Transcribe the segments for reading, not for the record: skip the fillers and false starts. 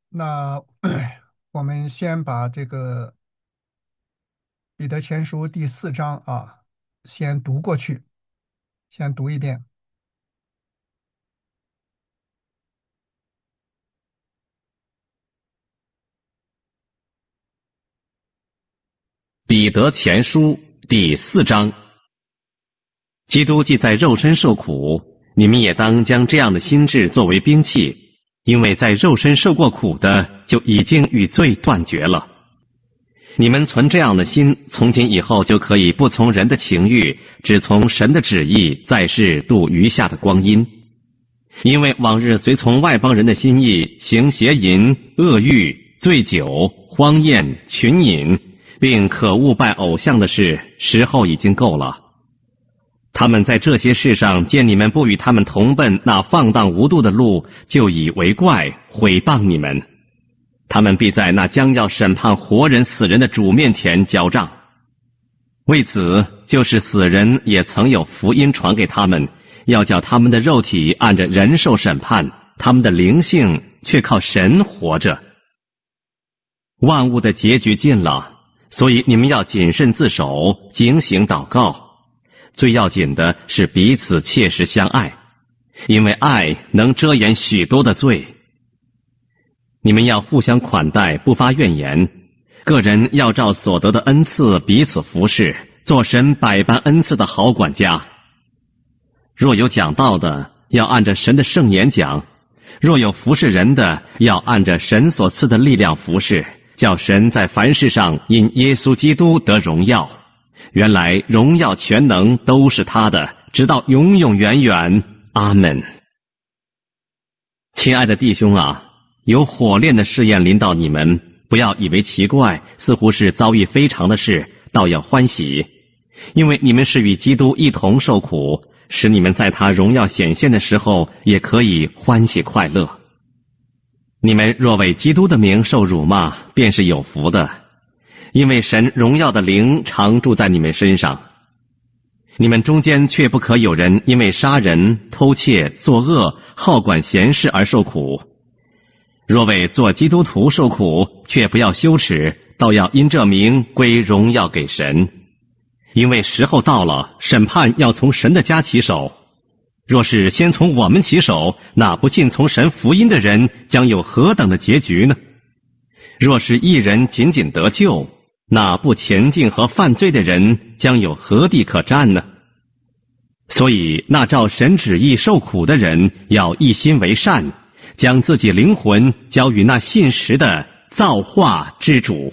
那我们先把这个彼得前书第4章先读过去，先读一遍。 彼得前书第4章，基督既在肉身受苦，你们也当将这样的心志作为兵器，因为在肉身受过苦的，就已经与罪断绝了。你们存这样的心，从今以后就可以不从人的情欲，只从神的旨意，在世度余下的光阴。因为往日随从外邦人的心意，行邪淫、恶欲、醉酒、荒宴、群饮，并可恶拜偶像的事，时候已经够了。他们在这些事上见你们不与他们同奔那放荡无度的路，就以为怪，毁谤你们。他们必在那将要审判活人死人的主面前交账。为此，就是死人也曾有福音传给他们，要叫他们的肉体按着人受审判，他们的灵性却靠神活着。万物的结局近了，所以你们要谨慎自守，警醒祷告。最要紧的是彼此切实相爱，因为爱能遮掩许多的罪。你们要互相款待，不发怨言。个人要照所得的恩赐彼此服侍，做神百般恩赐的好管家。若有讲道的，要按着神的圣言讲；若有服侍人的，要按着神所赐的力量服侍，叫神在凡事上因耶稣基督得荣耀。原来荣耀全能都是他的，直到永永远远。阿门。亲爱的弟兄啊，有火炼的试验临到你们，不要以为奇怪，似乎是遭遇非常的事，倒要欢喜，因为你们是与基督一同受苦，使你们在他荣耀显现的时候，也可以欢喜快乐。你们若为基督的名受辱骂，便是有福的，因为神荣耀的灵常住在你们身上。你们中间却不可有人因为杀人、偷窃、作恶、好管闲事而受苦。若为做基督徒受苦，却不要羞耻，倒要因这名归荣耀给神。因为时候到了，审判要从神的家起手。若是先从我们起手，那不信从神福音的人将有何等的结局呢？若是一人仅仅得救，那不前进和犯罪的人将有何地可占呢？所以那照神旨意受苦的人，要一心为善，将自己灵魂交与那信实的造化之主。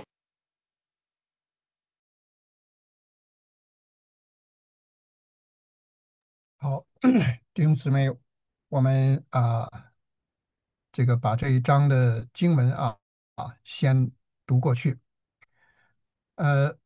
好，弟兄姊妹，我们这个把这一章的经文先读过去。呃，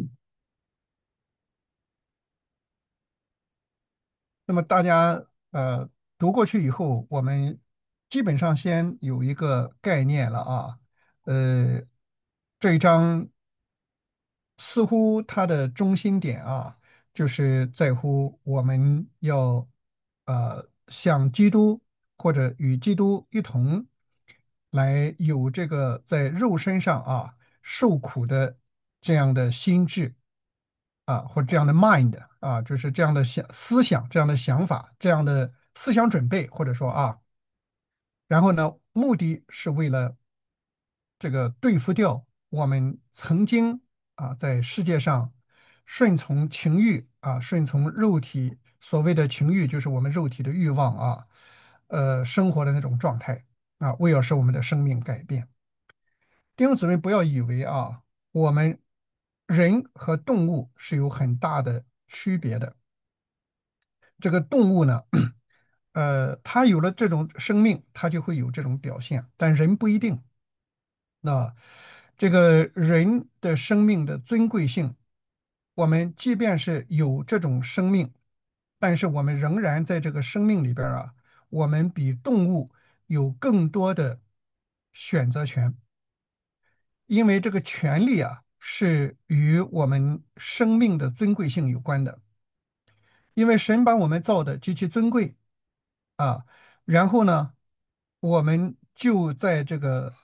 那么大家读过去以后，我们基本上先有一个概念了呃，这一章似乎它的中心点就是在乎我们要像基督或者与基督一同来有这个在肉身上受苦的这样的心智或者这样的 mind 就是这样的思想、这样的想法、这样的思想准备，或者说然后呢，目的是为了这个对付掉我们曾经在世界上顺从情欲顺从肉体，所谓的情欲就是我们肉体的欲望生活的那种状态为要使我们的生命改变。弟兄姊妹，不要以为我们人和动物是有很大的区别的。这个动物呢，它有了这种生命，它就会有这种表现，但人不一定。那这个人的生命的尊贵性，我们即便是有这种生命，但是我们仍然在这个生命里边我们比动物有更多的选择权，因为这个权利是与我们生命的尊贵性有关的。因为神把我们造的极其尊贵啊，然后呢，我们就在这个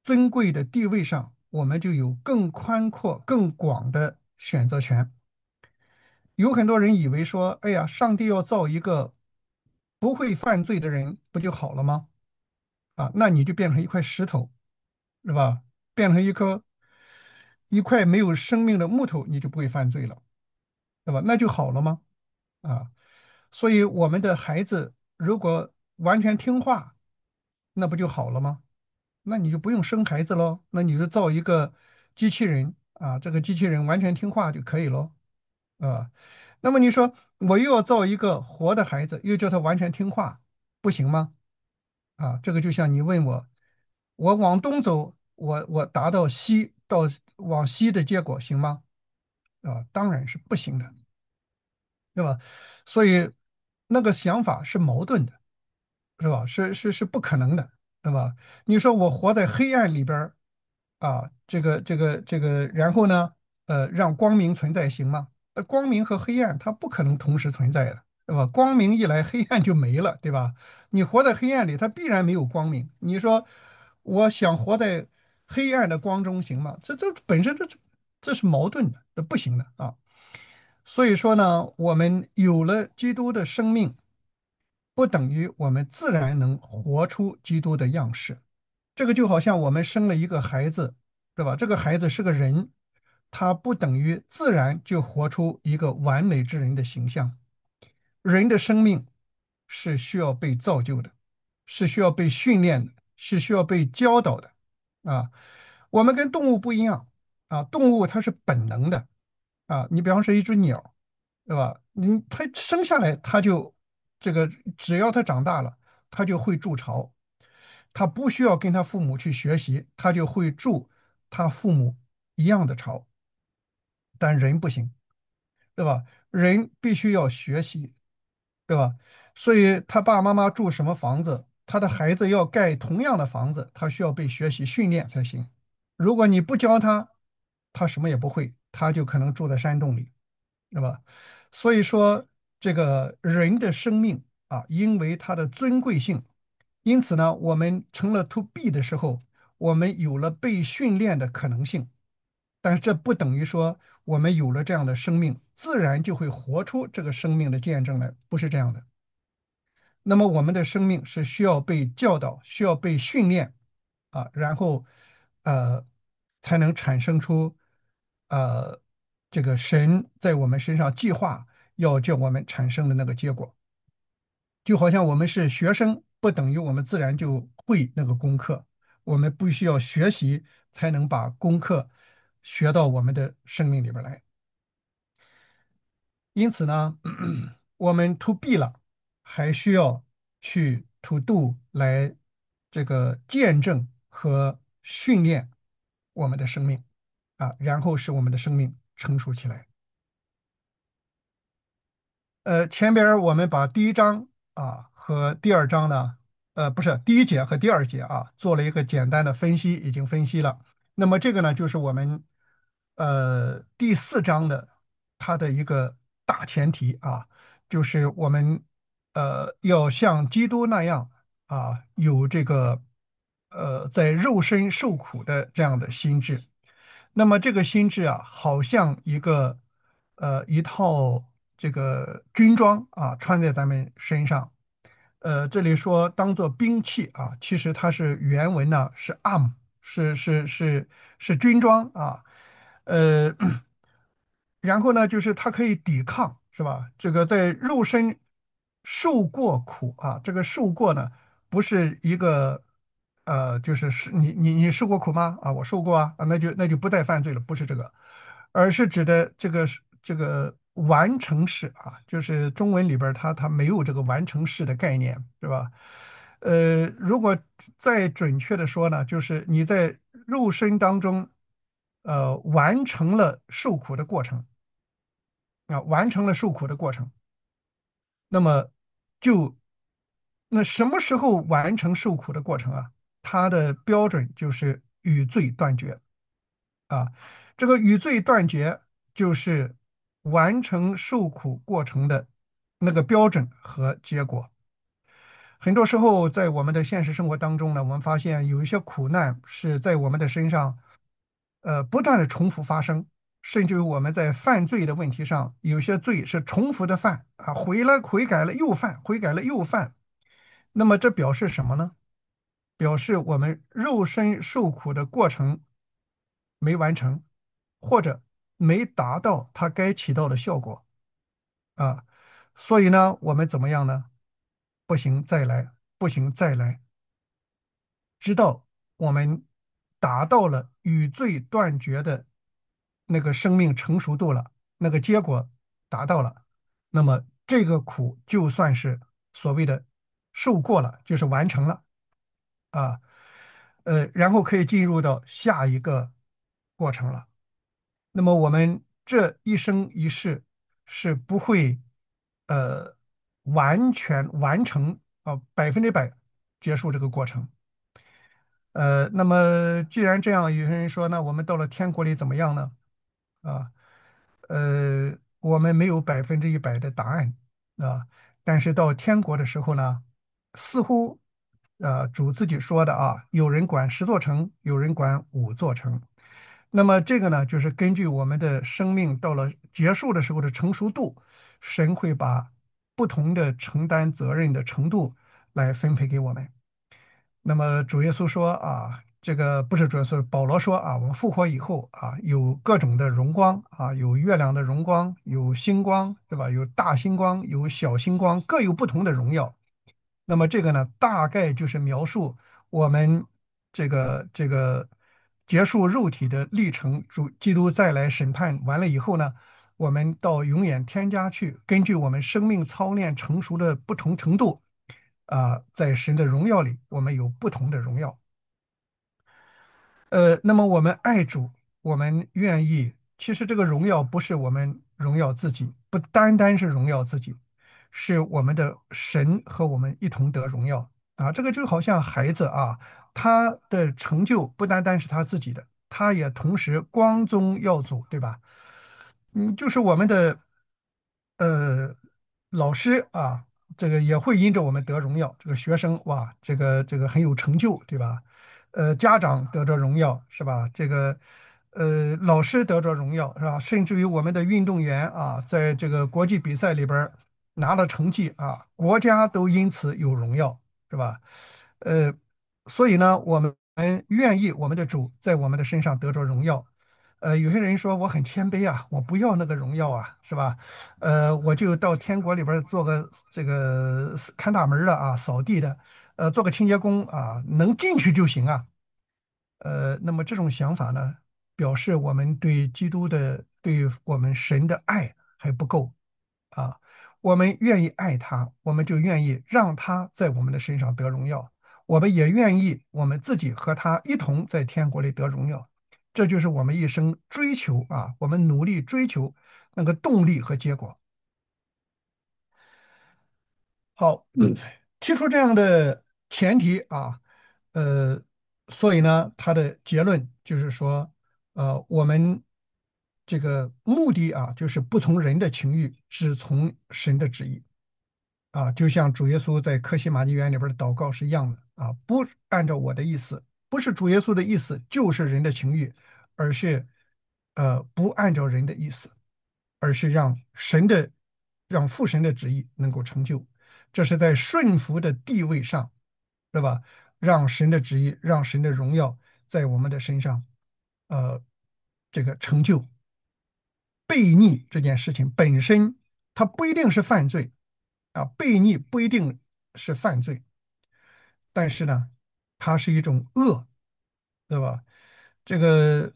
尊贵的地位上，我们就有更宽阔、更广的选择权。有很多人以为说，哎呀，上帝要造一个不会犯罪的人，不就好了吗？啊，那你就变成一块石头，是吧？变成一块没有生命的木头，你就不会犯罪了，对吧？那就好了吗？啊，所以我们的孩子如果完全听话，那不就好了吗？那你就不用生孩子喽，那你就造一个机器人啊，这个机器人完全听话就可以喽，啊。那么你说我又要造一个活的孩子，又叫他完全听话，不行吗？啊，这个就像你问我，我往东走，我达到西，往西的结果行吗？啊，当然是不行的，对吧？所以那个想法是矛盾的，是吧？是不可能的，对吧？你说我活在黑暗里边儿啊，这个，然后呢，让光明存在行吗？光明和黑暗它不可能同时存在的，对吧？光明一来，黑暗就没了，对吧？你活在黑暗里，它必然没有光明。你说我想活在黑暗的光中行吗？这本身这是矛盾的，这不行的啊。所以说呢，我们有了基督的生命，不等于我们自然能活出基督的样式。这个就好像我们生了一个孩子，对吧？这个孩子是个人，他不等于自然就活出一个完美之人的形象。人的生命是需要被造就的，是需要被训练的，是需要被教导的。啊，我们跟动物不一样啊，动物它是本能的啊。你比方说一只鸟，对吧？它生下来它就这个，只要它长大了，它就会筑巢，它不需要跟它父母去学习，它就会筑它父母一样的巢。但人不行，对吧？人必须要学习，对吧？所以他爸爸妈妈住什么房子，他的孩子要盖同样的房子，他需要被学习训练才行。如果你不教他，他什么也不会，他就可能住在山洞里，对吧？所以说，这个人的生命啊，因为它的尊贵性，因此呢，我们成了 to B 的时候，我们有了被训练的可能性。但是这不等于说我们有了这样的生命，自然就会活出这个生命的见证来，不是这样的。那么我们的生命是需要被教导，需要被训练啊，然后呃才能产生出呃这个神在我们身上计划要叫我们产生的那个结果。就好像我们是学生，不等于我们自然就会那个功课，我们必须要学习才能把功课学到我们的生命里边来。因此呢，我们 to B 了，还需要去 to do 来这个见证和训练我们的生命啊，然后使我们的生命成熟起来。前边儿我们把第一章啊和第二章呢，不是第一节和第二节啊，做了一个简单的分析，已经分析了。那么这个呢，就是我们第四章的它的一个大前提啊，就是我们要像基督那样啊，有这个在肉身受苦的这样的心智。那么这个心智啊，好像一套这个军装啊，穿在咱们身上。这里说当做兵器啊，其实它是原文呢是 arm，是军装啊。呃，然后呢，就是它可以抵抗，是吧？这个在肉身受过苦啊，这个受过呢，不是一个就是你受过苦吗？啊，我受过啊，那就不再犯罪了，不是这个，而是指的这个完成式啊，就是中文里边儿它没有这个完成式的概念，是吧？如果再准确的说呢，就是你在肉身当中，完成了受苦的过程啊，完成了受苦的过程，那么就那什么时候完成受苦的过程啊？它的标准就是与罪断绝啊。这个与罪断绝就是完成受苦过程的那个标准和结果。 很多时候，在我们的现实生活当中呢，我们发现有一些苦难是在我们的身上，不断的重复发生，甚至于我们在犯罪的问题上，有些罪是重复的犯啊，悔改了又犯，悔改了又犯。那么这表示什么呢？表示我们肉身受苦的过程没完成，或者没达到它该起到的效果啊。所以呢，我们怎么样呢？不行，再来，不行，再来。直到我们达到了与罪断绝的那个生命成熟度了，那个结果达到了，那么这个苦就算是所谓的受过了，就是完成了啊，然后可以进入到下一个过程了。那么我们这一生一世是不会呃完全完成100%结束这个过程。那么既然这样，有些人说，那我们到了天国里怎么样呢？啊，我们没有100%的答案啊，但是到天国的时候呢，似乎主自己说的啊，有人管10座城，有人管5座城。那么这个呢，就是根据我们的生命到了结束的时候的成熟度，神会把不同的承担责任的程度来分配给我们。那么主耶稣说啊，这个不是主耶稣，保罗说啊，我们复活以后啊，有各种的荣光啊，有月亮的荣光，有星光，对吧？有大星光，有小星光，各有不同的荣耀。那么这个呢，大概就是描述我们这个结束肉体的历程，基督再来审判完了以后呢，我们到永远添加去，根据我们生命操练成熟的不同程度。在神的荣耀里，我们有不同的荣耀。那么我们爱主，我们愿意。其实这个荣耀不是我们荣耀自己，不单单是荣耀自己，是我们的神和我们一同得荣耀啊。这个就好像孩子啊，他的成就不单单是他自己的，他也同时光宗耀祖，对吧？就是我们的呃老师啊，这个也会因着我们得荣耀。这个学生哇，这个很有成就，对吧？家长得着荣耀是吧？这个老师得着荣耀是吧？甚至于我们的运动员啊，在这个国际比赛里边儿拿了成绩啊，国家都因此有荣耀是吧？呃，所以呢，我们愿意我们的主在我们的身上得着荣耀。有些人说我很谦卑啊，我不要那个荣耀啊，是吧？我就到天国里边儿做个这个看大门儿的啊，扫地的，做个清洁工啊，能进去就行啊。那么这种想法呢，表示我们对基督的、对我们神的爱还不够啊。我们愿意爱他，我们就愿意让他在我们的身上得荣耀。我们也愿意我们自己和他一同在天国里得荣耀。这就是我们一生追求啊，我们努力追求那个动力和结果。好，提出这样的前提啊，呃，所以呢，他的结论就是说，我们这个目的啊，就是不从人的情欲，只从神的旨意啊，就像主耶稣在客西马尼园里边的祷告是一样的啊，不按照我的意思，不是主耶稣的意思，就是人的情欲，而是不按照人的意思，而是让父神的旨意能够成就。这是在顺服的地位上，对吧？让神的旨意，让神的荣耀在我们的身上，呃，这个成就。悖逆这件事情本身，它不一定是犯罪啊，悖逆不一定是犯罪，但是呢，它是一种恶，对吧？这个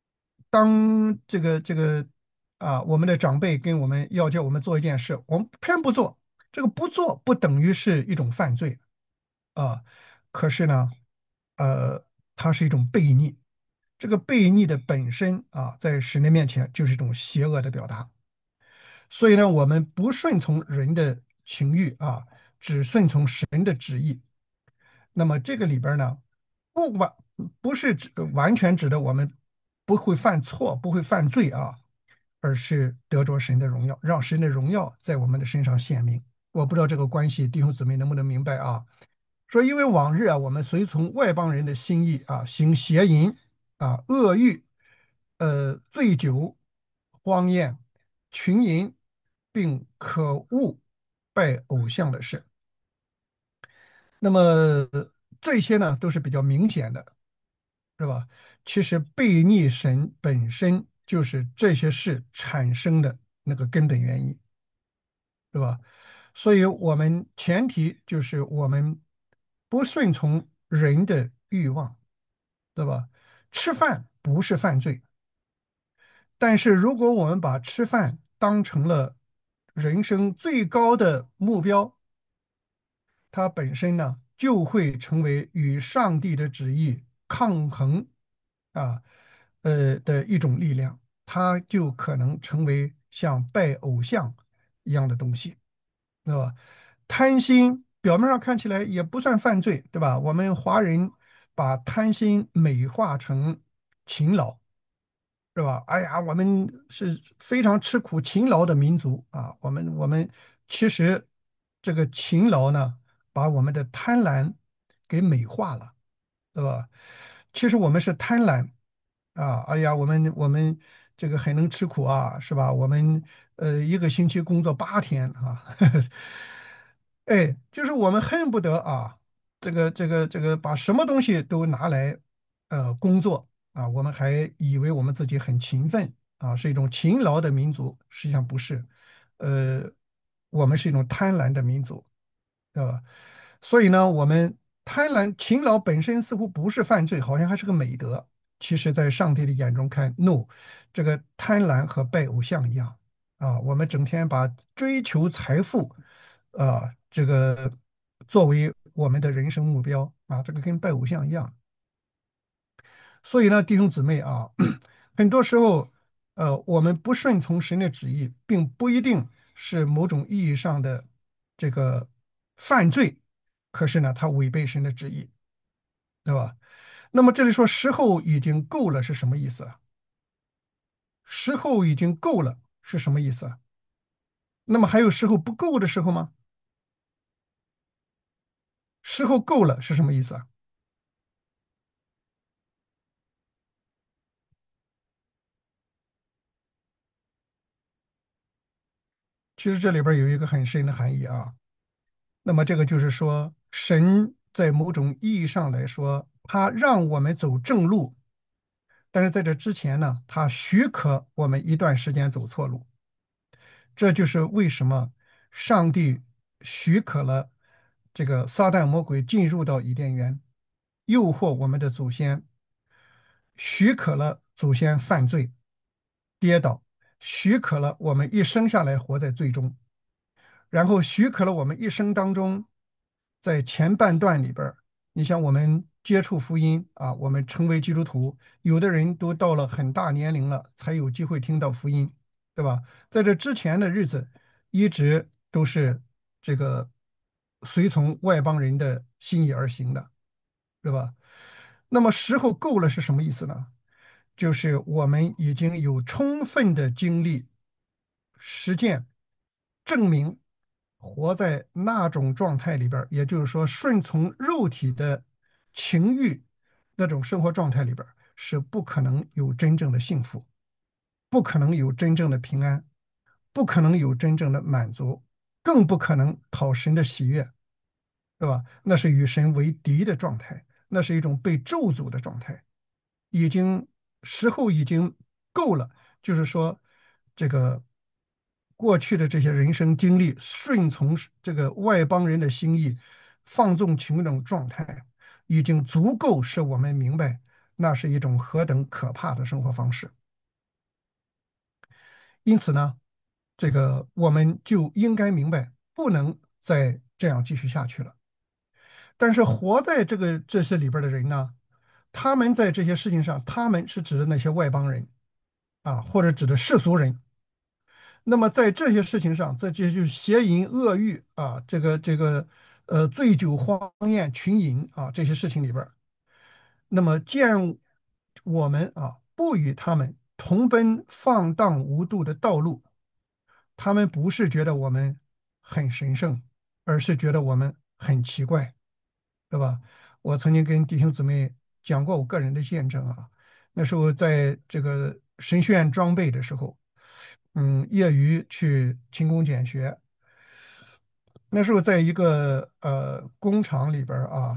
当我们的长辈跟我们要叫我们做一件事，我们偏不做，这个不做不等于是一种犯罪啊，可是呢，呃，它是一种悖逆，这个悖逆的本身啊，在神的面前就是一种邪恶的表达。所以呢，我们不顺从人的情欲啊，只顺从神的旨意。那么这个里边呢，不完不是完全指的我们不会犯错、不会犯罪啊，而是得着神的荣耀，让神的荣耀在我们的身上显明。 我不知道这个关系弟兄姊妹能不能明白啊？说因为往日啊，我们随从外邦人的心意啊，行邪淫啊、恶欲、醉酒、荒宴、群淫，并可恶拜偶像的事。那么这些呢，都是比较明显的，是吧？其实悖逆神本身就是这些事产生的那个根本原因，是吧？所以我们前提就是我们不顺从人的欲望，对吧？吃饭不是犯罪，但是如果我们把吃饭当成了人生最高的目标，它本身呢就会成为与上帝的旨意抗衡啊的一种力量，它就可能成为像拜偶像一样的东西，对吧？贪心表面上看起来也不算犯罪，对吧？我们华人把贪心美化成勤劳，是吧？哎呀，我们是非常吃苦勤劳的民族啊。我们其实这个勤劳呢，把我们的贪婪给美化了，对吧？其实我们是贪婪啊。哎呀，我们这个很能吃苦啊，是吧？我们一个星期工作8天啊。哎，就是我们恨不得啊，这个把什么东西都拿来工作啊，我们还以为我们自己很勤奋啊，是一种勤劳的民族，实际上不是，呃，我们是一种贪婪的民族，对吧？所以呢，我们贪婪勤劳本身似乎不是犯罪，好像还是个美德。其实，在上帝的眼中看，no，这个贪婪和拜偶像一样啊，我们整天把追求财富这个作为我们的人生目标啊，这个跟拜偶像一样。所以呢，弟兄姊妹啊，很多时候，我们不顺从神的旨意，并不一定是某种意义上的这个犯罪，可是呢，它违背神的旨意，对吧？那么这里说时候已经够了是什么意思啊？时候已经够了是什么意思啊？那么还有时候不够的时候吗？时候够了是什么意思啊？其实这里边有一个很深的含义啊。那么这个就是说，神在某种意义上来说，他让我们走正路，但是在这之前呢，他许可我们一段时间走错路。这就是为什么上帝许可了这个撒旦魔鬼进入到伊甸园，诱惑我们的祖先，许可了祖先犯罪、跌倒，许可了我们一生下来活在罪中。然后许可了我们一生当中，在前半段里边儿，你像我们接触福音啊，我们成为基督徒，有的人都到了很大年龄了才有机会听到福音，对吧？在这之前的日子，一直都是这个随从外邦人的心意而行的，对吧？那么时候够了是什么意思呢？就是我们已经有充分的精力、实践证明，活在那种状态里边儿，也就是说，顺从肉体的情欲那种生活状态里边儿，是不可能有真正的幸福，不可能有真正的平安，不可能有真正的满足，更不可能讨神的喜悦，对吧？那是与神为敌的状态，那是一种被咒诅的状态。已经时候已经够了，就是说，这个过去的这些人生经历，顺从这个外邦人的心意，放纵情欲那种状态，已经足够使我们明白，那是一种何等可怕的生活方式。因此呢，这个我们就应该明白，不能再这样继续下去了。但是活在这些里边的人呢，他们在这些事情上，他们是指的那些外邦人啊，或者指的世俗人。那么在这些事情上，在这些就是邪淫恶欲啊，醉酒荒宴群饮啊这些事情里边那么见我们不与他们同奔放荡无度的道路，他们不是觉得我们很神圣而是觉得我们很奇怪，对吧？我曾经跟弟兄姊妹讲过我个人的见证啊，那时候在这个神学院装备的时候，业余去勤工俭学，那时候在一个工厂里边儿啊，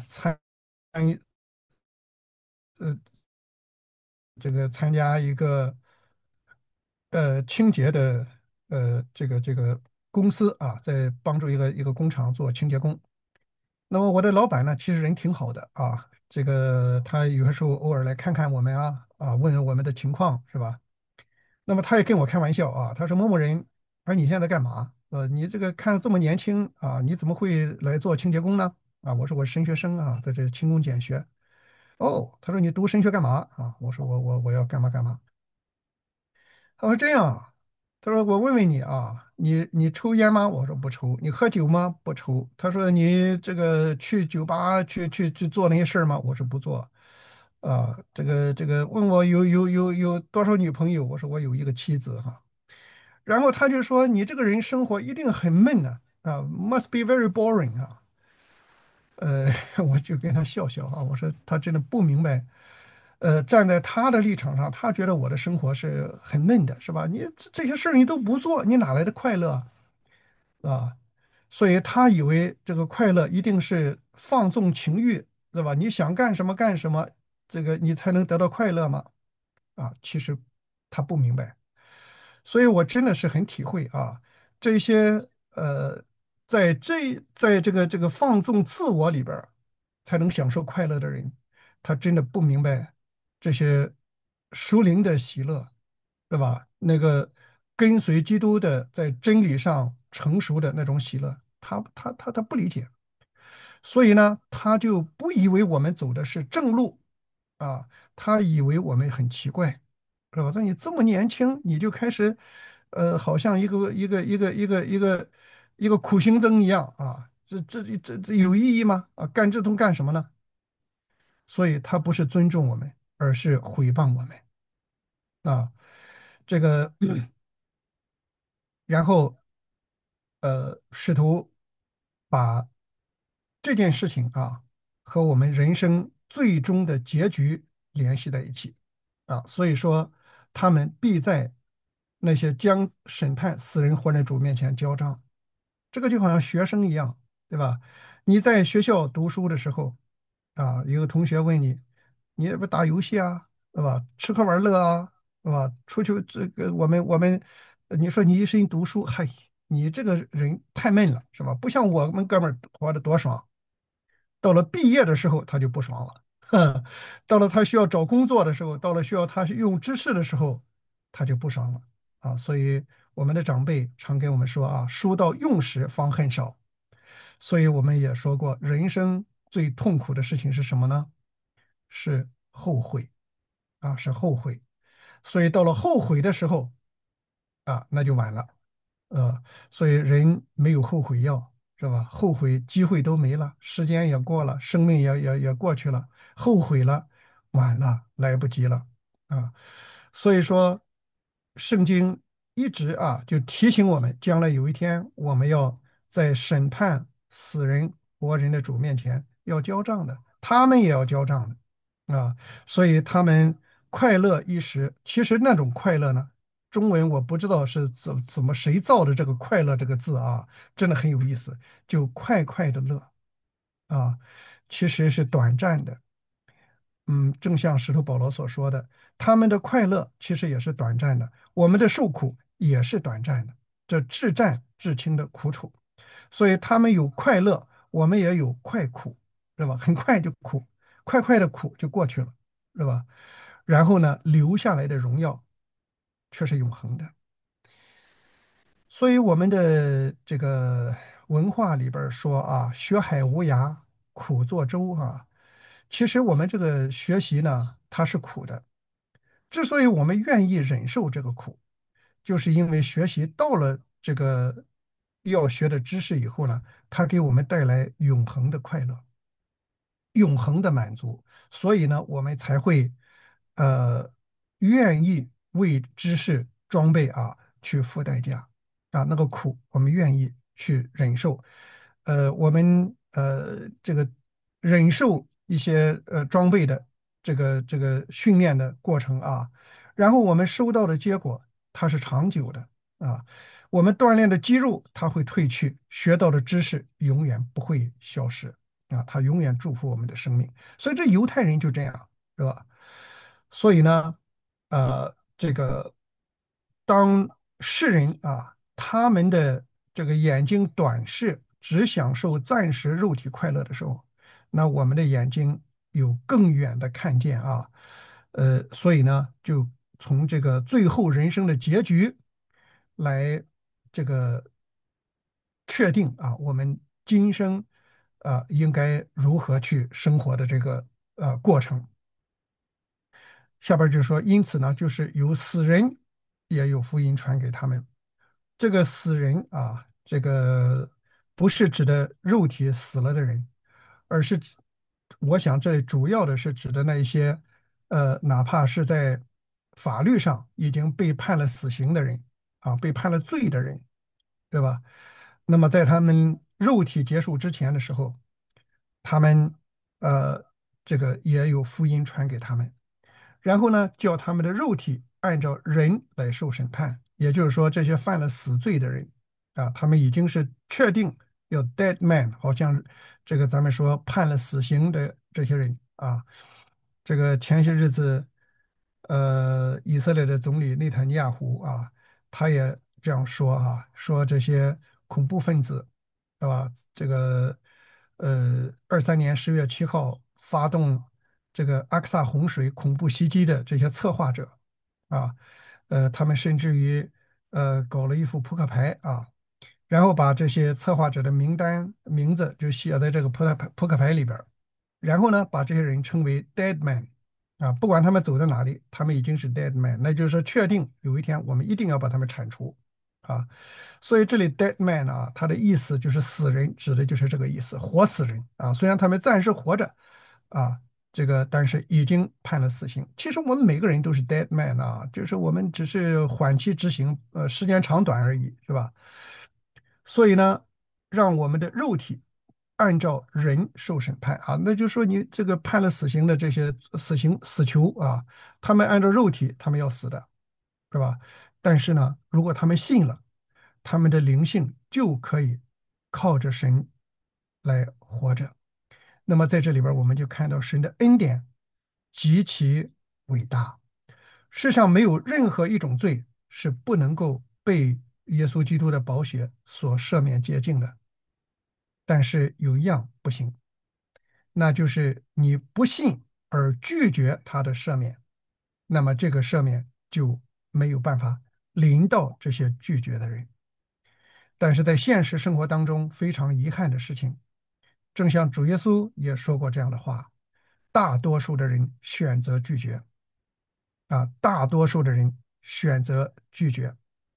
呃这个参加一个清洁的这个公司啊，在帮助一个工厂做清洁工。那么我的老板呢，其实人挺好的啊，这个他有的时候偶尔来看看我们问问我们的情况是吧？那么他也跟我开玩笑啊，他说某某人，而你现在干嘛？你这个看着这么年轻啊，你怎么会来做清洁工呢？啊，我说我是神学生啊，在这勤工俭学。哦，他说你读神学干嘛啊？我说我要干嘛干嘛。他说这样啊，他说我问问你啊，你抽烟吗？我说不抽。你喝酒吗？不抽。他说你这个去酒吧去做那些事儿吗？我说不做。这个问我有多少女朋友？我说我有一个妻子哈。然后他就说你这个人生活一定很闷呐，must be very boring 啊。我就跟他笑笑啊，我说他真的不明白，站在他的立场上，他觉得我的生活是很闷的，是吧？你这些事儿你都不做，你哪来的快乐啊？所以他以为这个快乐一定是放纵情欲，对吧？你想干什么干什么，这个你才能得到快乐吗？其实他不明白。所以我真的是很体会啊，这些在这个放纵自我里边儿才能享受快乐的人，他真的不明白这些属灵的喜乐，对吧？那个跟随基督的在真理上成熟的那种喜乐，他不理解。所以呢，他就不以为我们走的是正路啊，他以为我们很奇怪，是吧？说你这么年轻，你就开始，好像一个苦行僧一样啊，这有意义吗？啊，干这通干什么呢？所以他不是尊重我们，而是毁谤我们啊。这个，然后试图把这件事情和我们人生最终的结局联系在一起所以说他们必在那些将审判死人活人主面前交账。这个就好像学生一样，对吧？你在学校读书的时候有个同学问你，你也不打游戏啊，对吧？吃喝玩乐啊，对吧？出去这个我们，你说你一心读书，嗨，你这个人太闷了，是吧？不像我们哥们儿活得多爽。到了毕业的时候，他就不爽了。到了他需要找工作的时候，到了需要他用知识的时候，他就不爽了所以我们的长辈常跟我们说书到用时方恨少。所以我们也说过，人生最痛苦的事情是什么呢？是后悔是后悔。所以到了后悔的时候那就晚了。呃，所以人没有后悔药，是吧？后悔机会都没了，时间也过了，生命也过去了，后悔了，晚了，来不及了啊。所以说，圣经一直就提醒我们，将来有一天我们要在审判死人活人的主面前要交账的，他们也要交账的所以他们快乐一时，其实那种快乐呢？中文我不知道是怎么谁造的这个"快乐"这个字真的很有意思，就快快的乐啊，其实是短暂的。正像使徒保罗所说的，他们的快乐其实也是短暂的，我们的受苦也是短暂的，这至暂至轻的苦楚。所以他们有快乐，我们也有快苦，对吧？很快就苦，快快的苦就过去了，对吧？然后呢，留下来的荣耀却是永恒的。所以我们的这个文化里边儿说学海无涯，苦作舟其实我们这个学习呢，它是苦的。之所以我们愿意忍受这个苦，就是因为学习到了这个要学的知识以后呢，它给我们带来永恒的快乐。永恒的满足，所以呢，我们才会愿意为知识装备去付代价那个苦我们愿意去忍受。 我们这个忍受一些装备的这个训练的过程啊，然后我们收到的结果它是长久的啊，我们锻炼的肌肉它会褪去，学到的知识永远不会消失啊，它永远祝福我们的生命。所以这犹太人就这样，是吧？所以呢，这个当世人啊，他们的这个眼睛短视，只享受暂时肉体快乐的时候，那我们的眼睛有更远的看见啊，所以呢，就从这个最后人生的结局来这个确定啊，我们今生应该如何去生活的这个过程。下边就说，因此呢，就是有死人也有福音传给他们。这个死人啊，这个不是指的肉体死了的人，而是我想这里主要的是指的那一些哪怕是在法律上已经被判了死刑的人啊，被判了罪的人，对吧？那么在他们肉体结束之前的时候，他们呃这个也有福音传给他们。然后呢，叫他们的肉体按照人来受审判，也就是说，这些犯了死罪的人啊，他们已经是确定要 dead man，好像这个咱们说判了死刑的这些人啊，这个前些日子，以色列的总理内塔尼亚胡啊，他也这样说啊，说这些恐怖分子，是吧？这个23年10月7号发动这个阿克萨洪水恐怖袭击的这些策划者啊，他们甚至于搞了一副扑克牌啊，然后把这些策划者的名字就写在这个扑克牌里边儿，然后呢，把这些人称为 dead man 啊，不管他们走到哪里，他们已经是 dead man，那就是说确定有一天我们一定要把他们铲除啊。所以这里 dead man 啊，它的意思就是死人，指的就是这个意思，活死人啊。虽然他们暂时活着啊，这个但是已经判了死刑。其实我们每个人都是 dead man 啊，就是我们只是缓期执行，时间长短而已，是吧？所以呢，让我们的肉体按照人受审判啊，那就是说你这个判了死刑的这些死囚啊，他们按照肉体他们要死的，是吧？但是呢，如果他们信了，他们的灵性就可以靠着神来活着。那么在这里边我们就看到神的恩典极其伟大。世上没有任何一种罪是不能够被耶稣基督的宝血所赦免洁净的，但是有一样不行，那就是你不信而拒绝他的赦免，那么这个赦免就没有办法临到这些拒绝的人。但是在现实生活当中，非常遗憾的事情，正像主耶稣也说过这样的话：大多数的人选择拒绝啊，大多数的人选择拒绝。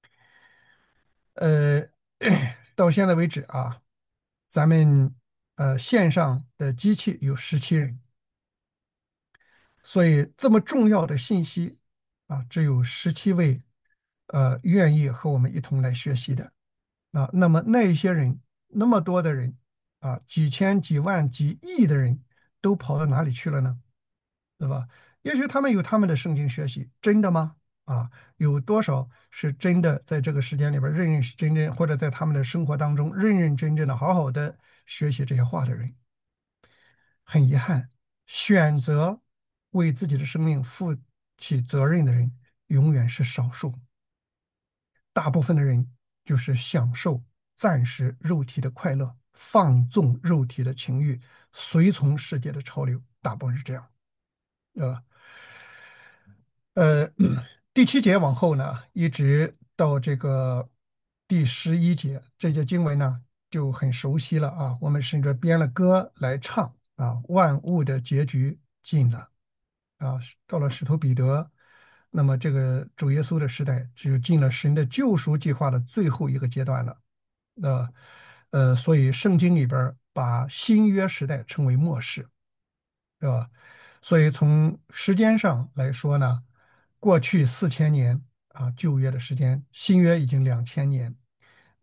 呃，到现在为止啊，咱们线上的机器有17人，所以这么重要的信息啊，只有17位愿意和我们一同来学习的啊。那么那一些人，那么多的人啊，几千、几万、几亿的人都跑到哪里去了呢？对吧？也许他们有他们的圣经学习，真的吗？啊，有多少是真的在这个时间里边认认真真，或者在他们的生活当中认认真真的好好的学习这些话的人？很遗憾，选择为自己的生命负起责任的人永远是少数，大部分的人就是享受暂时肉体的快乐，放纵肉体的情欲，随从世界的潮流，大部分是这样，对吧？呃，第7节往后呢，一直到这个第11节，这节经文呢就很熟悉了啊。我们甚至编了歌来唱啊，万物的结局近了啊，到了使徒彼得，那么这个主耶稣的时代就进了神的救赎计划的最后一个阶段了。所以圣经里边儿把新约时代称为末世。是吧？所以从时间上来说呢，过去4000年啊，旧约的时间，新约已经2000年。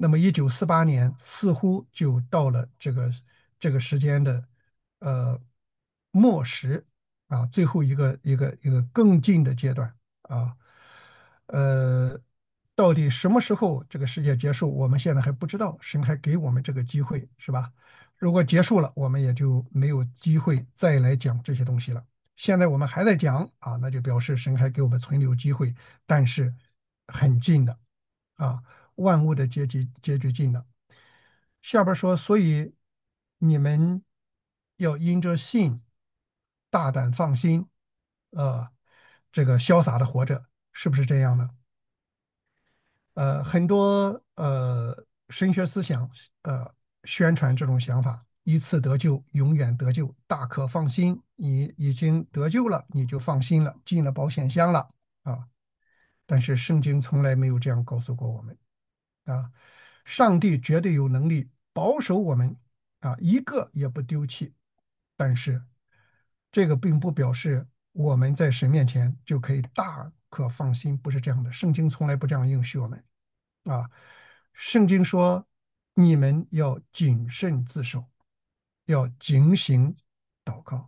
那么1948年似乎就到了这个时间的呃末时啊，最后一个更近的阶段啊，呃，到底什么时候这个世界结束，我们现在还不知道，神还给我们这个机会，是吧？如果结束了，我们也就没有机会再来讲这些东西了。现在我们还在讲啊，那就表示神还给我们存留机会，但是很近的啊，万物的结局近了。下边说，所以你们要因着信大胆放心，呃，这个潇洒的活着，是不是这样呢？很多神学思想宣传这种想法，一次得救，永远得救，大可放心，你已经得救了，你就放心了，进了保险箱了啊。但是圣经从来没有这样告诉过我们啊。上帝绝对有能力保守我们啊，一个也不丢弃。但是这个并不表示我们在神面前就可以大可放心，不是这样的。圣经从来不这样应许我们啊。圣经说，你们要谨慎自守，要警醒祷告。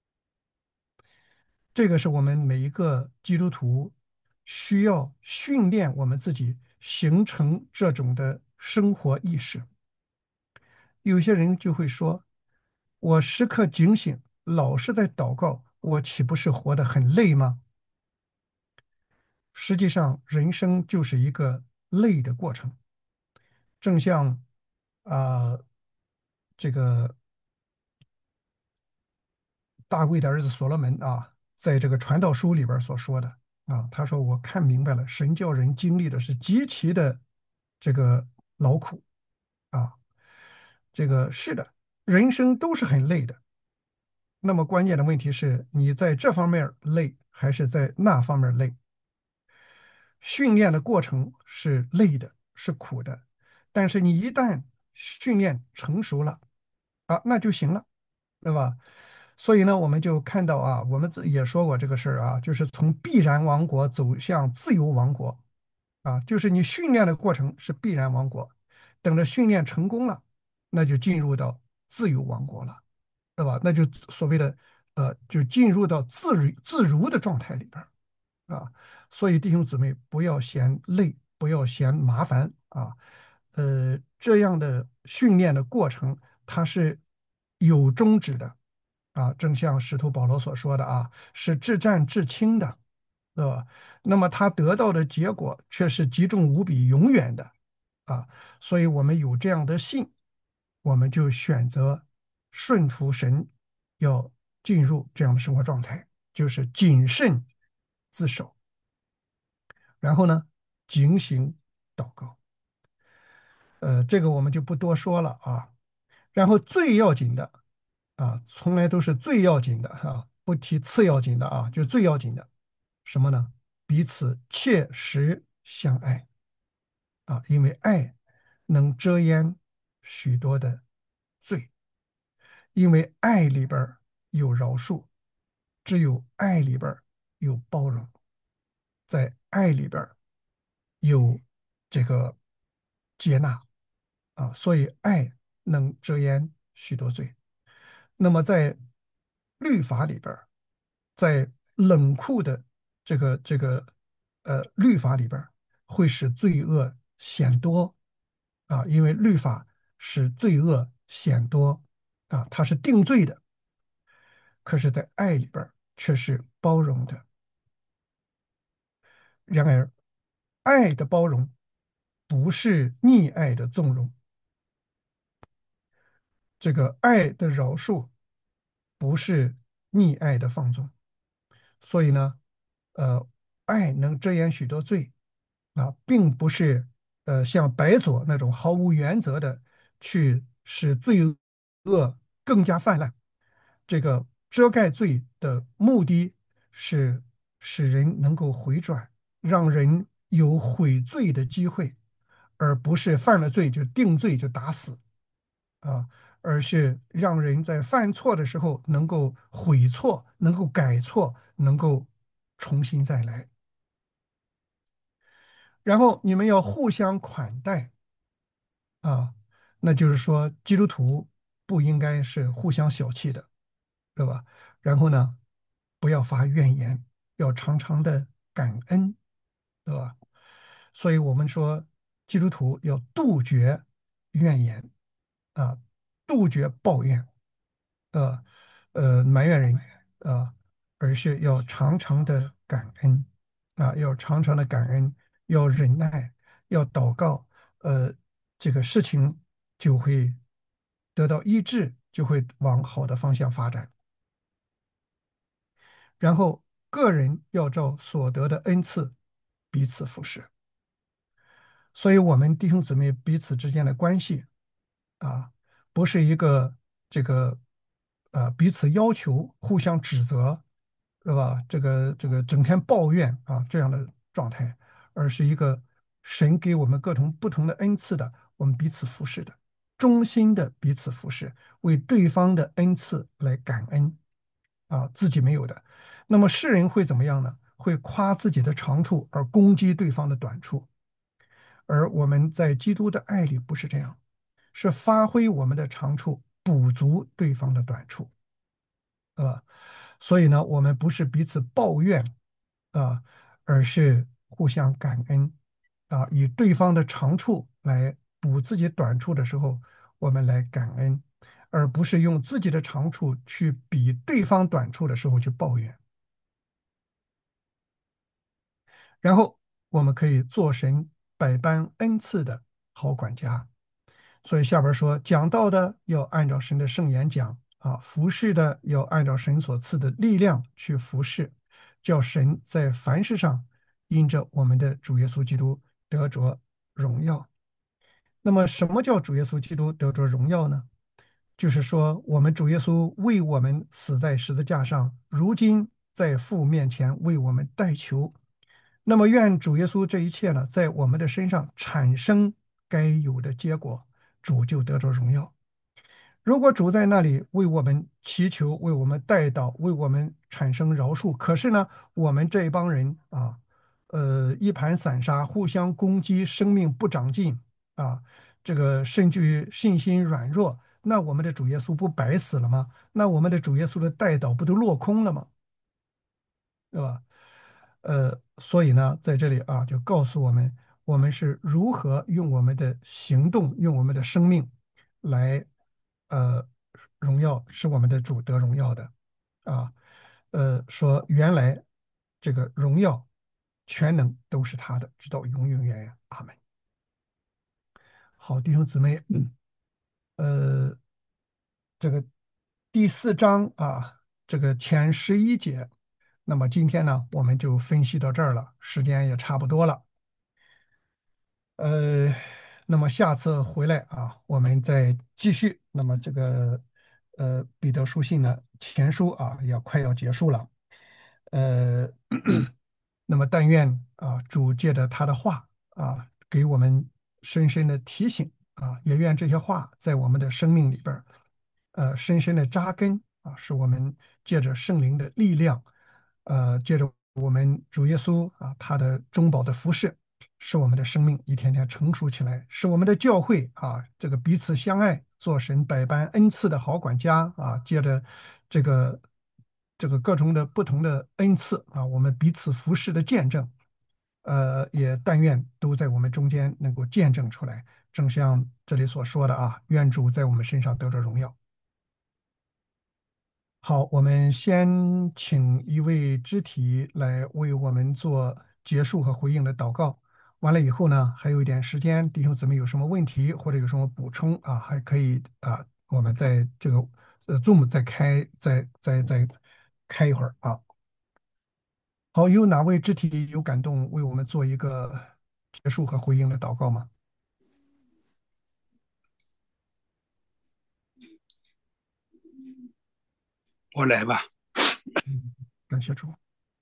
这个是我们每一个基督徒需要训练我们自己形成这种的生活意识。有些人就会说：“我时刻警醒，老是在祷告，我岂不是活得很累吗？”实际上，人生就是一个累的过程。正像啊、这个大卫的儿子所罗门啊，在这个传道书里边所说的啊，他说：“我看明白了，神叫人经历的是极其的这个劳苦啊，这个是的，人生都是很累的。那么关键的问题是你在这方面累，还是在那方面累？训练的过程是累的，是苦的，但是你一旦训练成熟了啊，那就行了，对吧？所以呢，我们就看到啊，我们自也说过这个事儿啊，就是从必然王国走向自由王国啊，就是你训练的过程是必然王国，等着训练成功了，那就进入到自由王国了，对吧？那就所谓的就进入到自如的状态里边儿啊。所以弟兄姊妹不要嫌累，不要嫌麻烦啊。这样的训练的过程，它是有终止的啊，正像使徒保罗所说的啊，是至战至轻的，对吧？那么他得到的结果却是极重无比、永远的啊。所以我们有这样的信，我们就选择顺服神，要进入这样的生活状态，就是谨慎自守。然后呢，警醒祷告。这个我们就不多说了啊。然后最要紧的啊，从来都是最要紧的啊，不提次要紧的啊，就是最要紧的什么呢？彼此切实相爱啊，因为爱能遮掩许多的罪，因为爱里边儿有饶恕，只有爱里边儿有包容，在爱里边儿有这个接纳啊，所以爱能遮掩许多罪。那么在律法里边儿，在冷酷的这个律法里边儿，会使罪恶显多啊，因为律法使罪恶显多啊，它是定罪的，可是，在爱里边儿却是包容的。然而，爱的包容不是溺爱的纵容，这个爱的饶恕不是溺爱的放纵。所以呢，爱能遮掩许多罪啊，并不是像白左那种毫无原则的去使罪恶更加泛滥。这个遮盖罪的目的是使人能够回转，让人有悔罪的机会，而不是犯了罪就定罪就打死啊，而是让人在犯错的时候能够悔错，能够改错，能够重新再来。然后你们要互相款待啊，那就是说基督徒不应该是互相小气的，对吧？然后呢，不要发怨言，要常常的感恩，对吧？所以我们说基督徒要杜绝怨言啊，杜绝抱怨，呃埋怨人啊，而是要常常的感恩啊，要常常的感恩，要忍耐，要祷告，这个事情就会得到医治，就会往好的方向发展。然后个人要照所得的恩赐彼此服侍。所以，我们弟兄姊妹彼此之间的关系啊，不是一个这个彼此要求、互相指责，对吧？这个整天抱怨啊这样的状态，而是一个神给我们各种不同的恩赐的，我们彼此服侍的，衷心的彼此服侍，为对方的恩赐来感恩啊，自己没有的。那么世人会怎么样呢？会夸自己的长处而攻击对方的短处。而我们在基督的爱里不是这样，是发挥我们的长处，补足对方的短处，啊，所以呢，我们不是彼此抱怨啊，而是互相感恩啊，以对方的长处来补自己短处的时候，我们来感恩，而不是用自己的长处去比对方短处的时候去抱怨。然后我们可以做神百般恩赐的好管家。所以下边说，讲道的要按照神的圣言讲啊，服侍的要按照神所赐的力量去服侍，叫神在凡事上因着我们的主耶稣基督得着荣耀。那么，什么叫主耶稣基督得着荣耀呢？就是说，我们主耶稣为我们死在十字架上，如今在父面前为我们代求。那么，愿主耶稣这一切呢，在我们的身上产生该有的结果，主就得着荣耀。如果主在那里为我们祈求、为我们代祷、为我们产生饶恕，可是呢，我们这一帮人啊，一盘散沙，互相攻击，生命不长进啊，这个甚至于信心软弱，那我们的主耶稣不白死了吗？那我们的主耶稣的代祷不都落空了吗？对吧？所以呢，在这里啊，就告诉我们，我们是如何用我们的行动，用我们的生命来，呃，荣耀，使我们的主得荣耀的，啊，说原来这个荣耀、全能都是他的，直到永永远远，阿门。好，弟兄姊妹，呃，这个第四章啊，这个前11节，那么今天呢，我们就分析到这儿了，时间也差不多了。呃，那么下次回来啊，我们再继续。那么这个彼得书信呢，前书啊，要快要结束了。呃，那么但愿啊，主借着他的话啊，给我们深深的提醒啊，也愿这些话在我们的生命里边儿，深深的扎根啊，使我们借着圣灵的力量，借着我们主耶稣啊，他的中保的服饰。使我们的生命一天天成熟起来，使我们的教会啊，这个彼此相爱，做神百般恩赐的好管家啊，借着这个各种的不同的恩赐啊，我们彼此服侍的见证，也但愿都在我们中间能够见证出来，正像这里所说的啊，愿主在我们身上得着荣耀。好，我们先请一位肢体来为我们做结束和回应的祷告。完了以后呢，还有一点时间，弟兄姊妹有什么问题或者有什么补充啊，还可以啊，我们在这个Zoom 再开一会儿啊。好，有哪位肢体有感动为我们做一个结束和回应的祷告吗？ 我来吧。 嗯，感谢主。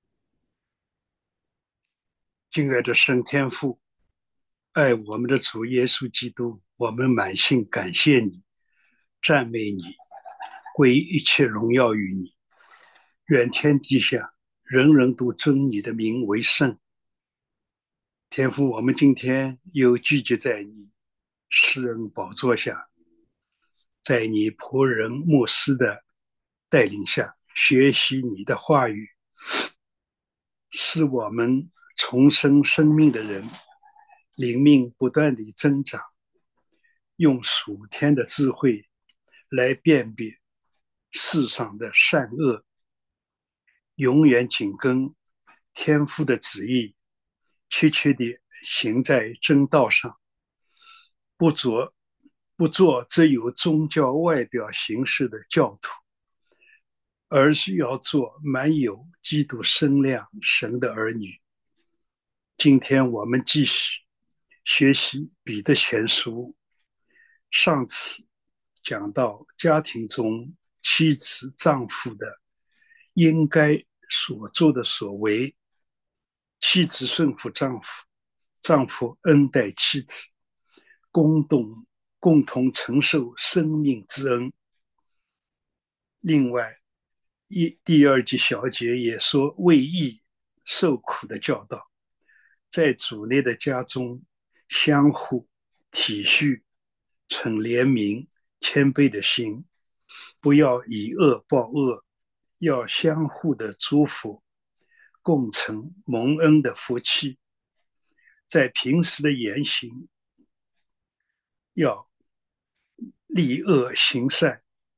敬爱的圣天父，爱我们的主耶稣基督，我们满心感谢你，赞美你，归一切荣耀于你。愿天底下人人都尊你的名为圣。天父，我们今天又聚集在你施恩宝座下，在你仆人牧师的带领下，学习你的话语，使我们重生生命的人，灵命不断地增长，用属天的智慧来辨别世上的善恶，永远紧跟天父的旨意，确切地行在真道上，不做只有宗教外表形式的教徒，而是要做满有基督身量神的儿女。今天我们继续学习彼得前书，上次讲到家庭中妻子丈夫的应该所做的所为，妻子顺服丈夫，丈夫恩待妻子，共同承受生命之恩。另外，第二节小节也说为义受苦的教导，在主内的家中相互体恤，存怜悯谦卑的心，不要以恶报恶，要相互的祝福，共成蒙恩的福气。在平时的言行要立恶行善，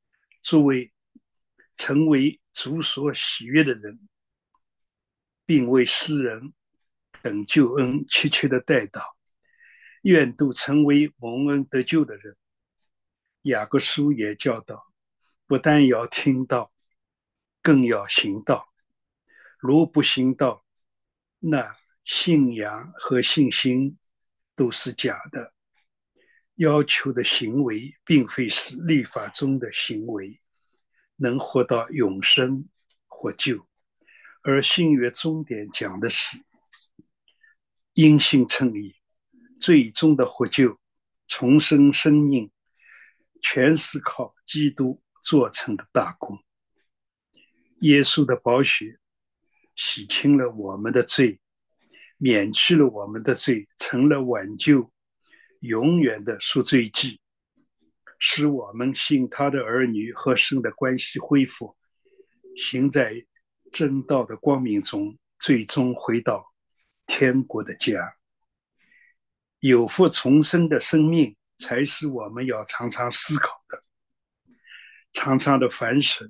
成为主所喜悦的人，并为世人等救恩切切的带导，愿都成为蒙恩得救的人。雅各书也教导，不但要听道，更要行道。如不行道，那信仰和信心都是假的。要求的行为并非是律法中的行为，能获到永生获救，而新约终点讲的是因信称义，最终的获救，重生生命，全是靠基督做成的大功。耶稣的宝血洗清了我们的罪，免去了我们的罪，成了挽救永远的赎罪祭，使我们信他的儿女和神的关系恢复，行在真道的光明中，最终回到天国的家。有复重生的生命才是我们要常常思考的，常常的反省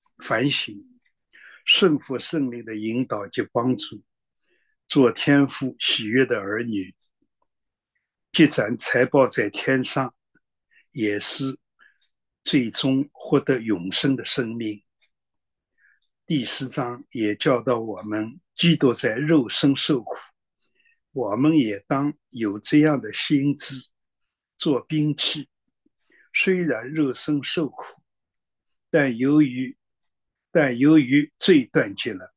顺服圣灵的引导及帮助，做天父喜悦的儿女，积攒财宝在天上，也是最终获得永生的生命。第4章也教导我们，基督在肉身受苦，我们也当有这样的心志，做兵器。虽然肉身受苦，但由于罪断绝了，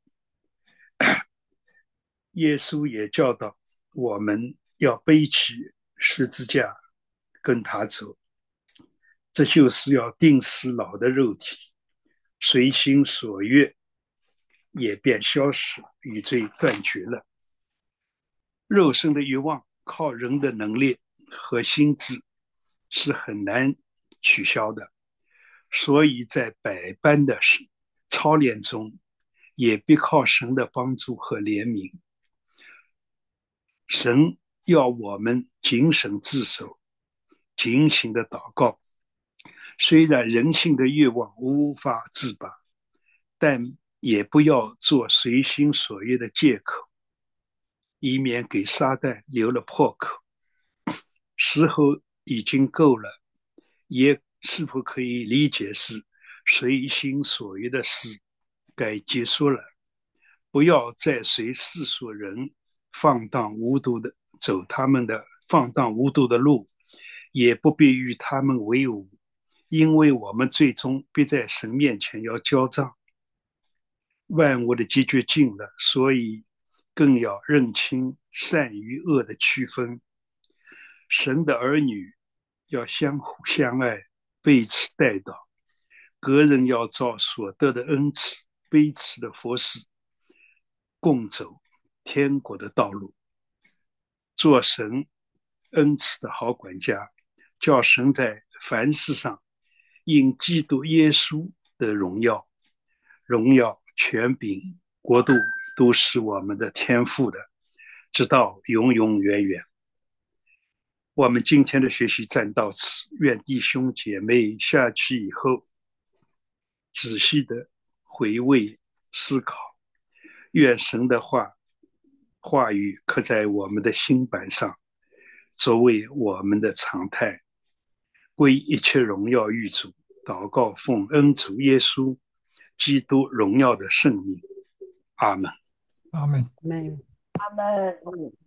耶稣也教导我们要背起十字架跟他走，这就是要钉死老的肉体，随心所欲也便消失，与罪断绝了。肉身的欲望靠人的能力和心智是很难取消的，所以在百般的操练中，也必靠神的帮助和怜悯。神要我们谨慎自守，警醒的祷告。虽然人性的欲望无法自拔，但也不要做随心所欲的借口，以免给撒旦留了破口。时候已经够了，也是否可以理解是随心所欲的事该结束了，不要再随世俗人放荡无度的走他们的放荡无度的路，也不必与他们为伍，因为我们最终必在神面前要交账。万物的结局近了，所以更要认清善与恶的区分。神的儿女要相互相爱，彼此代祷，个人要照所得的恩赐彼此的服侍，共走天国的道路，做神恩赐的好管家， 叫神在凡事上因基督耶稣的荣耀、权柄、国度都是我们的天父的，直到永永远远。我们今天的学习暂到此，愿弟兄姐妹下去以后仔细的回味思考，愿神的话语刻在我们的心板上，作为我们的常态。归一切荣耀于主，祷告奉恩主耶稣基督荣耀的圣名，阿门。 阿门。 们阿门。